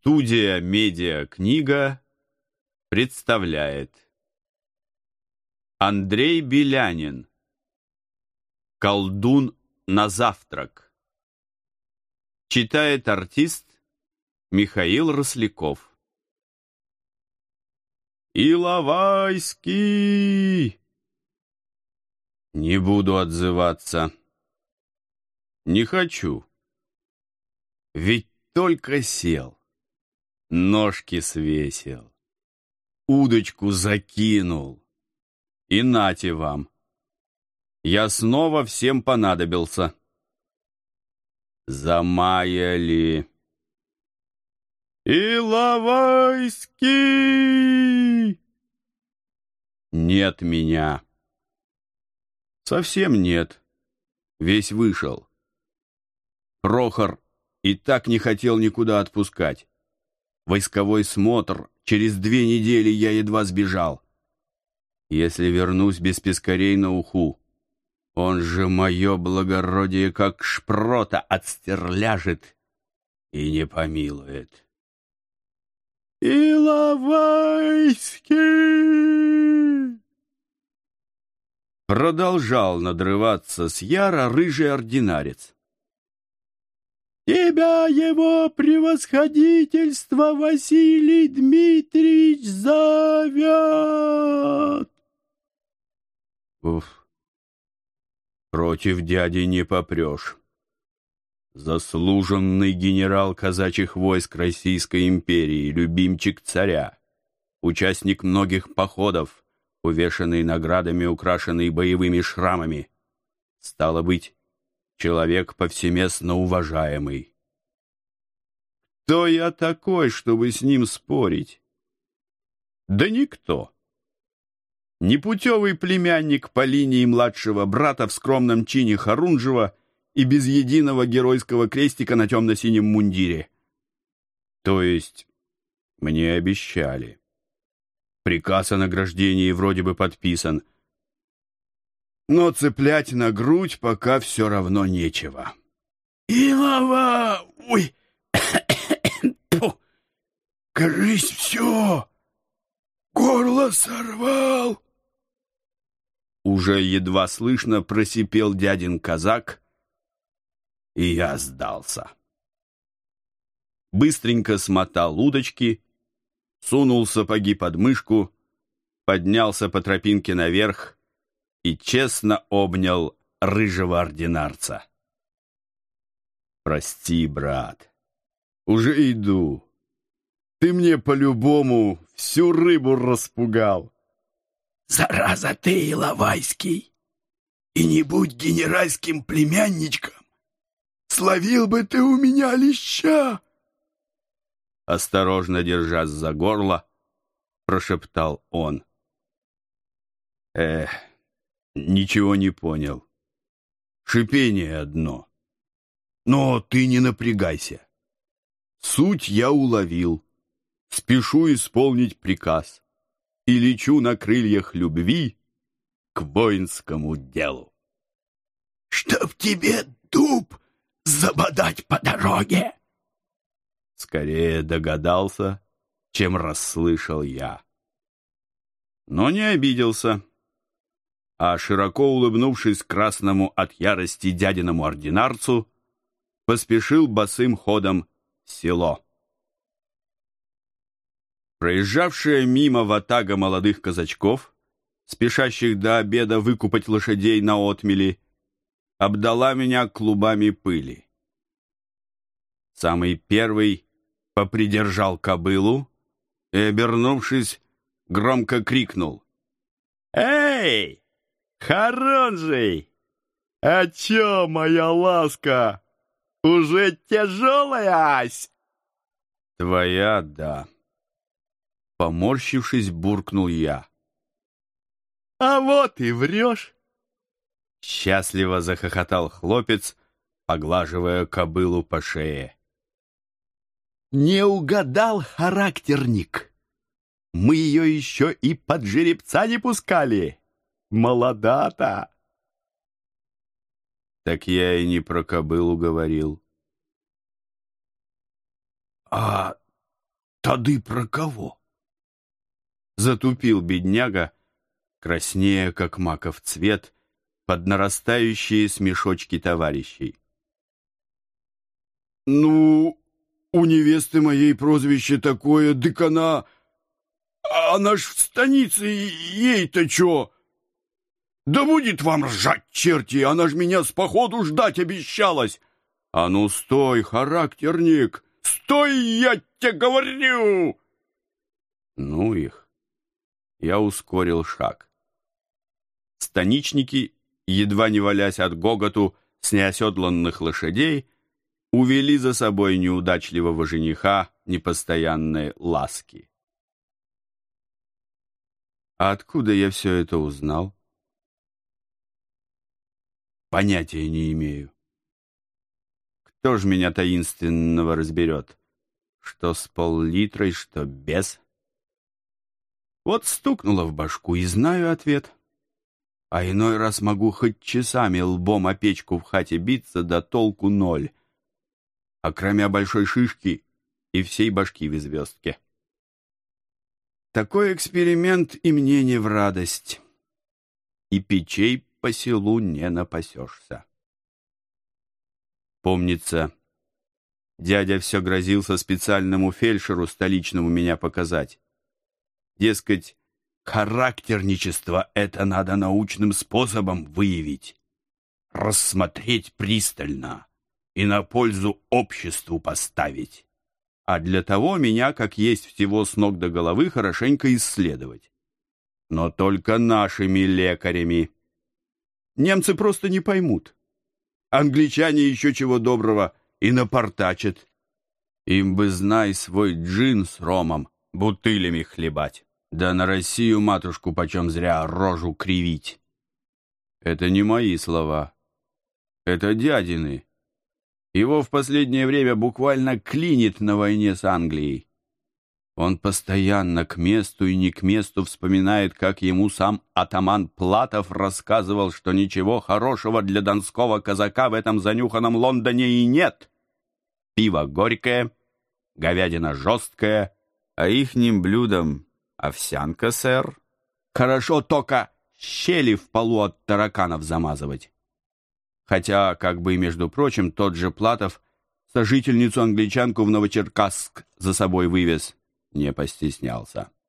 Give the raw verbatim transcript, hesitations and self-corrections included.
Студия «Медиа-книга» представляет Андрей Белянин. «Колдун на завтрак». Читает артист Михаил Росляков. Иловайский! Не буду отзываться. Не хочу. Ведь только сел, ножки свесил, удочку закинул. И нате вам. Я снова всем понадобился. Замаяли. Иловайский! Нет меня. Совсем нет. Весь вышел. Прохор и так не хотел никуда отпускать. Войсковой смотр. Через две недели я едва сбежал. Если вернусь без пескарей на уху, он же мое благородие как шпрота отстерляжет и не помилует. Иловайский! Продолжал надрываться с яра рыжий ординарец. «Тебя его превосходительство Василий Дмитриевич зовет!» Уф, против дяди не попрешь. Заслуженный генерал казачьих войск Российской империи, любимчик царя, участник многих походов, увешанный наградами, украшенный боевыми шрамами. Стало быть, человек повсеместно уважаемый. Кто я такой, чтобы с ним спорить? Да никто. Непутевый племянник по линии младшего брата в скромном чине Харунжева и без единого геройского крестика на темно-синем мундире. То есть мне обещали. Приказ о награждении вроде бы подписан, но цеплять на грудь пока все равно нечего. Илова! Ой! Кажись, все! Горло сорвал! Уже едва слышно просипел дядин казак, и я сдался. Быстренько смотал удочки, сунул сапоги под мышку, поднялся по тропинке наверх и честно обнял рыжего ординарца. «Прости, брат, уже иду. Ты мне по-любому всю рыбу распугал». «Зараза ты, Иловайский! И не будь генеральским племянничком, словил бы ты у меня леща!» Осторожно держась за горло, прошептал он. «Эх, ничего не понял. Шипение одно. Но ты не напрягайся. Суть я уловил. Спешу исполнить приказ и лечу на крыльях любви к воинскому делу». «Чтоб тебе дуб забодать по дороге!» Скорее догадался, чем расслышал я. Но не обиделся, а, широко улыбнувшись красному от ярости дядиному ординарцу, поспешил босым ходом в село. Проезжавшая мимо ватага молодых казачков, спешащих до обеда выкупать лошадей на отмели, обдала меня клубами пыли. Самый первый попридержал кобылу и, обернувшись, громко крикнул: «Эй, Харунжий! А чё, моя ласка, уже тяжелая ась?» «Твоя, да». Поморщившись, буркнул я. «А вот и врешь!» Счастливо захохотал хлопец, поглаживая кобылу по шее. «Не угадал, характерник! Мы ее еще и под жеребца не пускали! Молода-то!» Так я и не про кобылу говорил. «А Тады про кого? Затупил бедняга, краснея, как маков цвет, под нарастающие смешочки товарищей. Ну, у невесты моей прозвище такое, дык она... Она ж в станице, ей-то чё? Да будет вам ржать, черти, она ж меня с походу ждать обещалась. А ну стой, характерник, стой, я тебе говорю! Ну их. Я ускорил шаг. Станичники, едва не валясь от гоготу с неоседланных лошадей, увели за собой неудачливого жениха непостоянной ласки. А откуда я все это узнал? Понятия не имею. Кто ж меня таинственного разберет? Что с пол-литрой, что без? Вот стукнуло в башку, и знаю ответ. А иной раз могу хоть часами лбом о печку в хате биться, да толку ноль. А кроме большой шишки и всей башки в звездке. Такой эксперимент и мне не в радость. И печей по селу не напасешься. Помнится, дядя все грозился специальному фельдшеру столичному меня показать. Дескать, характерничество это надо научным способом выявить, рассмотреть пристально и на пользу обществу поставить. А для того меня, как есть всего с ног до головы, хорошенько исследовать. Но только нашими лекарями. Немцы просто не поймут. Англичане еще чего доброго и напортачат. Им бы, знай, свой джин с ромом бутылями хлебать. Да на Россию матушку почем зря рожу кривить. Это не мои слова. Это дядины. Его в последнее время буквально клинит на войне с Англией. Он постоянно к месту и не к месту вспоминает, как ему сам атаман Платов рассказывал, что ничего хорошего для донского казака в этом занюханном Лондоне и нет. Пиво горькое, говядина жесткая, а ихним блюдом овсянка, сэр. Хорошо только щели в полу от тараканов замазывать. Хотя, как бы, между прочим, тот же Платов сожительницу-англичанку в Новочеркасск за собой вывез, не постеснялся.